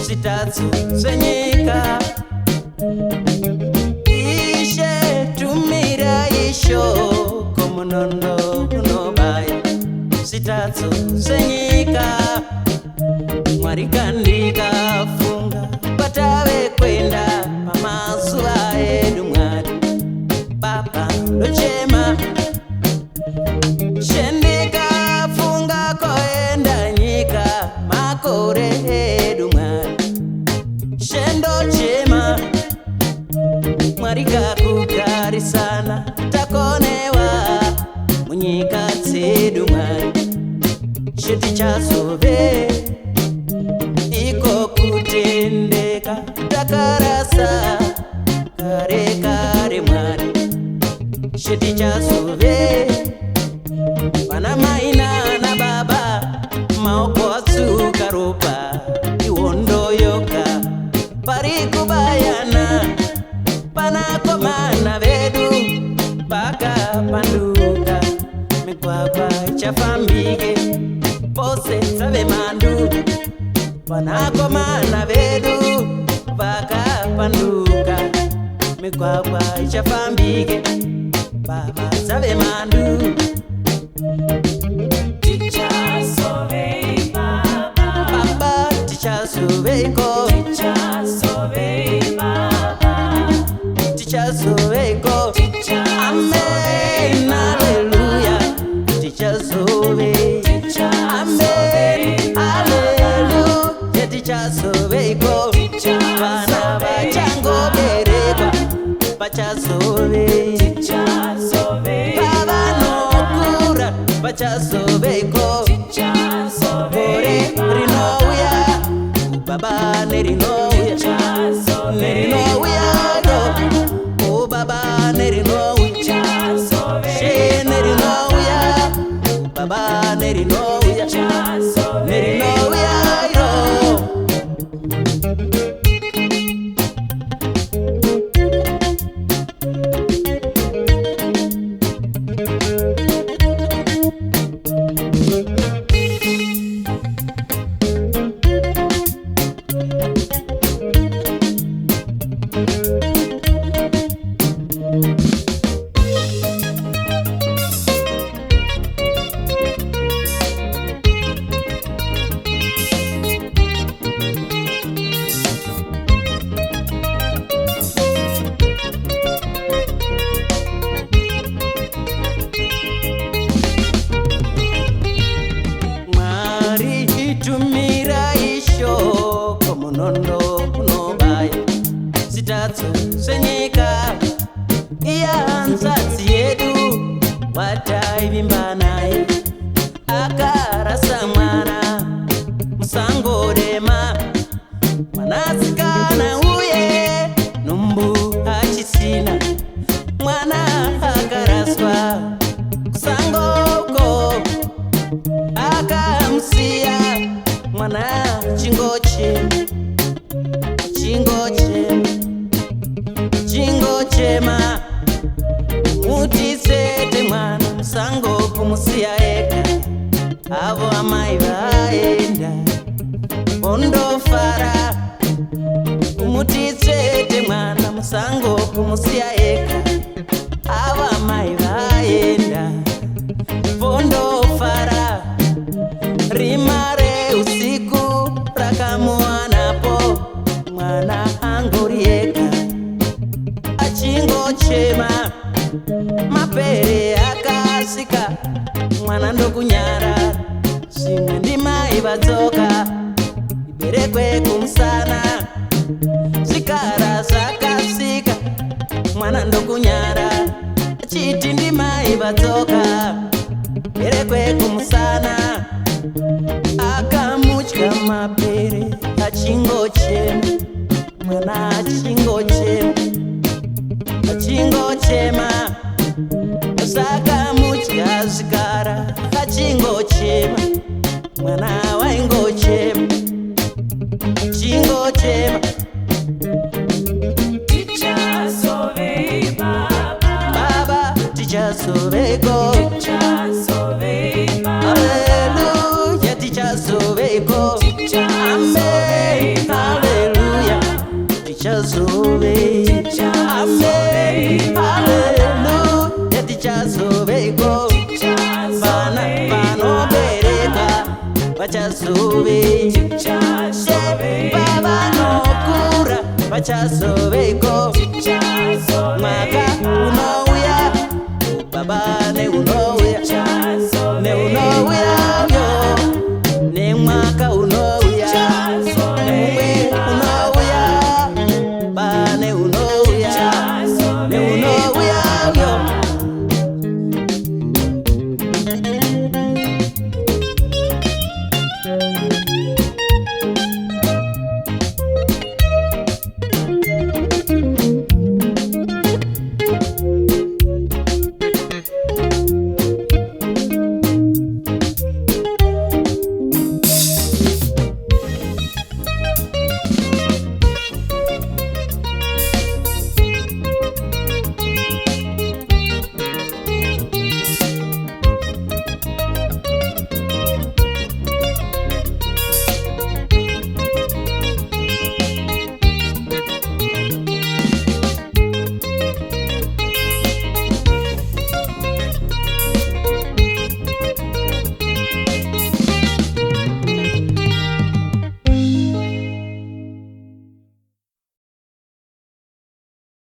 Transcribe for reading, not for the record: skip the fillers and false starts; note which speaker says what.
Speaker 1: zitatu zenyika ishe tumira ishoko munondo unobaya zitatu zenyika Mwari kandikafunga patave kwenda pamazuva edu Mwari Baba ndochema shendikafunga koenda nyika makore edu Mwari shendochema Mwari kakugarisana takonewa munyika dzedu Mwari shetichazove iko kutendeka takarasa kare kare Mwari shetichazove vana mai nana baba maoko atsuka ropa iwondo yoga pari kubayana panakomana vedu pakapanduka migwagwa ichafambike pose save mandu panakomana vedu pakapanduka migwagwa ichafambike baba save mandu Baba tichazoveko tichazoveko amen hallelujah tichazove amen hallelujah tichazoveko vana vachangoberekwa vachazove pavanokura vachazoveko gore rinouya baba nerinouya o baba nerinouya she nerinouya baba nerinouya tumira ishoko munondo unobaya zitatu zenyika iyanzatsi yedu wataivimba naye akarasa mwana musangorema mwanasikana uye numbu achisina mwana akaraswa kusangoko akamusiya mwana chingochema mutisete mwana musango kumusiya eka avo amai vaenda ondofara mutisete mwana musango kumusiya eka avo amai vaenda ondofara rimare usiku rakamuwanapo mwana angorieka achingochema mapere akasika mwana ndokunyara zvimwe ndimai vatsoka iberekwe kumusana zvikara zvakasika mwana ndokunyara achiti ndimai vatsoka iberekwe kumusana akamutya mapere achingochema mwana achingochema sakamutya zvikara achingochema mwana waingochema chingochema baba tichazoveko haleluya tichazoveko amen vachazove baba nokura vachazoveko mwaka